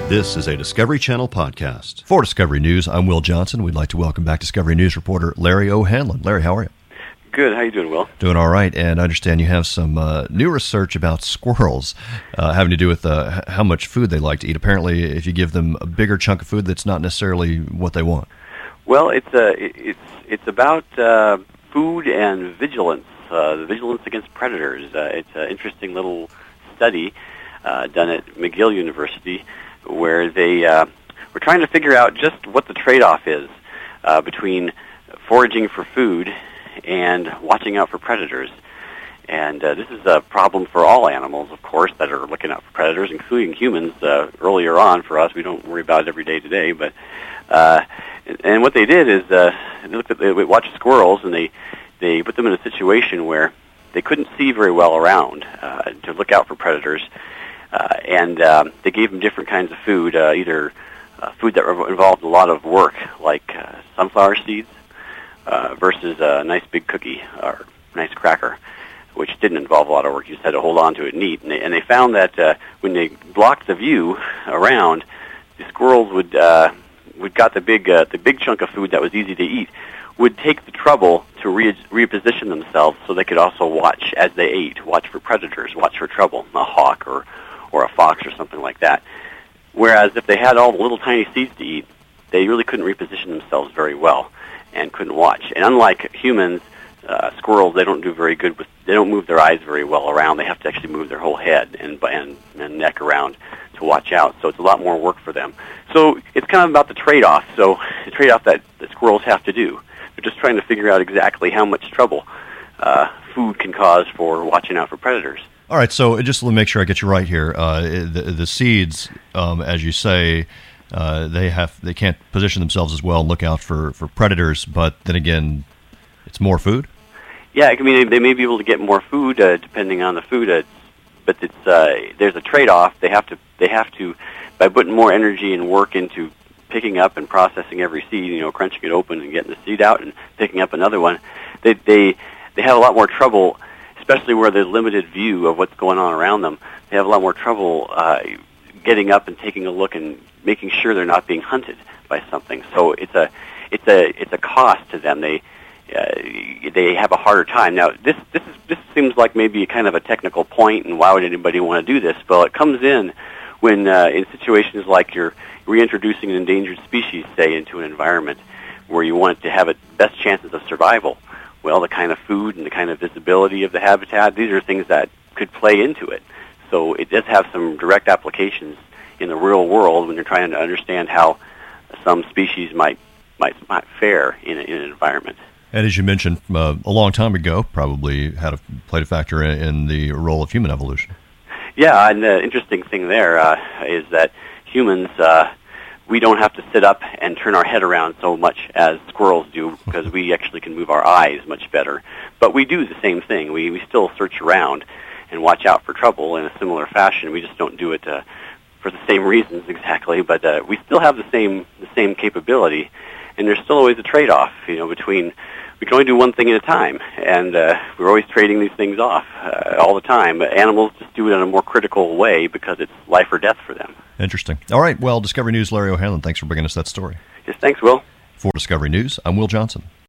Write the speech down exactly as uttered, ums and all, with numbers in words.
This is a Discovery Channel podcast. For Discovery News, I'm Will Johnson. We'd like to welcome back Discovery News reporter Larry O'Hanlon. Larry, how are you? Good. How you doing, Will? Doing all right. And I understand you have some uh, new research about squirrels uh, having to do with uh, how much food they like to eat. Apparently, if you give them a bigger chunk of food, that's not necessarily what they want. Well, it's uh, it's it's about uh, food and vigilance, uh, the vigilance against predators. Uh, it's an interesting little study uh, done at McGill University where they uh, were trying to figure out just what the trade-off is uh, between foraging for food and watching out for predators. And uh, this is a problem for all animals, of course, that are looking out for predators, including humans. Uh, earlier on, for us, we don't worry about it every day today. But uh, and what they did is uh, they looked at they watched squirrels, and they they put them in a situation where they couldn't see very well around uh, to look out for predators, uh, and um, they gave them different kinds of food, uh, either uh, food that involved a lot of work, like uh, sunflower seeds, uh, versus a nice big cookie or nice cracker, which didn't involve a lot of work. You just had to hold on to it and eat. And they, and they found that uh, when they blocked the view around, the squirrels would uh, would got the big uh, the big chunk of food that was easy to eat, would take the trouble to re- reposition themselves so they could also watch as they ate, watch for predators, watch for trouble, a hawk or or a fox or something like that. Whereas if they had all the little tiny seeds to eat, they really couldn't reposition themselves very well and couldn't watch. And unlike humans, uh, squirrels, they don't do very good with, they don't move their eyes very well around. They have to actually move their whole head and, and, and neck around to watch out. So it's a lot more work for them. So it's kind of about the trade-off. So the trade-off that the squirrels have to do. They're just trying to figure out exactly how much trouble uh, food can cause for watching out for predators. All right, so just to make sure I get you right here, uh, the, the seeds, um, as you say, uh, they have they can't position themselves as well and look out for, for predators, but then again, it's more food? Yeah, I mean, they may be able to get more food uh, depending on the food, uh, but it's uh, there's a trade-off. They have to they have to by putting more energy and work into picking up and processing every seed, you know, crunching it open and getting the seed out and picking up another one. They they they have a lot more trouble, especially where there's limited view of what's going on around them. They have a lot more trouble uh, getting up and taking a look and making sure they're not being hunted by something. So it's a it's a it's a cost to them. They uh, they have a harder time. Now this this is this seems like maybe a kind of a technical point, and why would anybody want to do this? Well, it comes in when uh, in situations like you're reintroducing an endangered species, say, into an environment where you want it to have its best chances of survival. Well, the kind of food and the kind of visibility of the habitat, these are things that could play into it. So it does have some direct applications in the real world when you're trying to understand how some species might might, might fare in, a, in an environment. And as you mentioned, uh, a long time ago, probably had a, played a factor in, in the role of human evolution. Yeah, and the interesting thing there uh, is that humans, uh, we don't have to sit up and turn our head around so much as squirrels do, because we actually can move our eyes much better. But we do the same thing. We we still search around and watch out for trouble in a similar fashion. We just don't do it uh, for the same reasons exactly, but uh, we still have the same the same capability. And there's still always a trade-off, you know, between we can only do one thing at a time, and uh, we're always trading these things off uh, all the time. But animals just do it in a more critical way because it's life or death for them. Interesting. All right. Well, Discovery News' Larry O'Hanlon, thanks for bringing us that story. Yes, thanks, Will. For Discovery News, I'm Will Johnson.